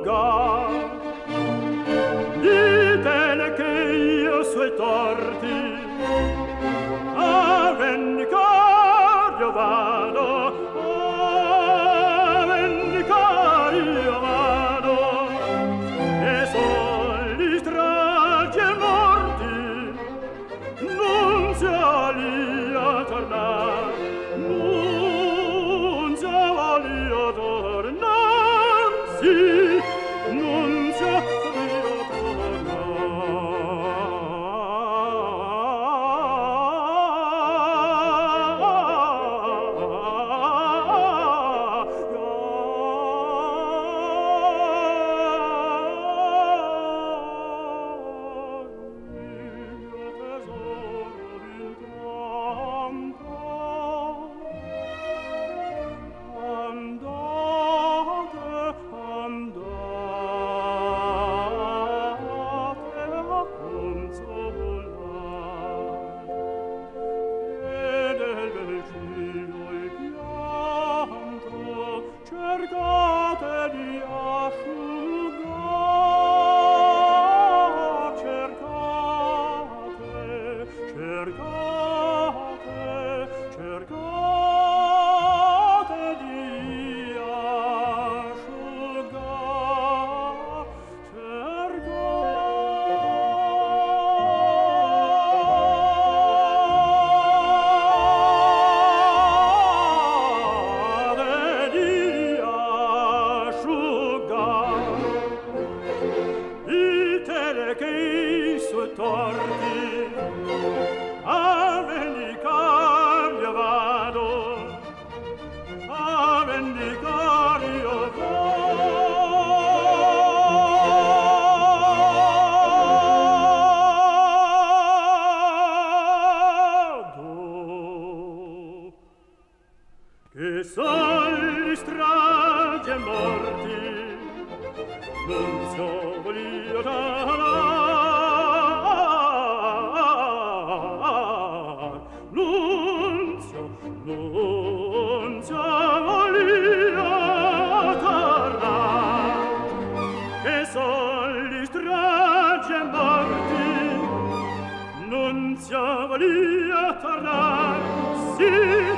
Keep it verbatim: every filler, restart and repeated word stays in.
asciugar. Ditele che io suoi torti a vendicar io vado, a vendicar io vado, e son gli stragi e morti, non sia lì a tornar, non sia lì a tornar, sì, non sia lì a che son gli stragi e morti, non so voglio talar, non so, non so voglio talar, che son gli stragi e morti, non so voglio talar, sì,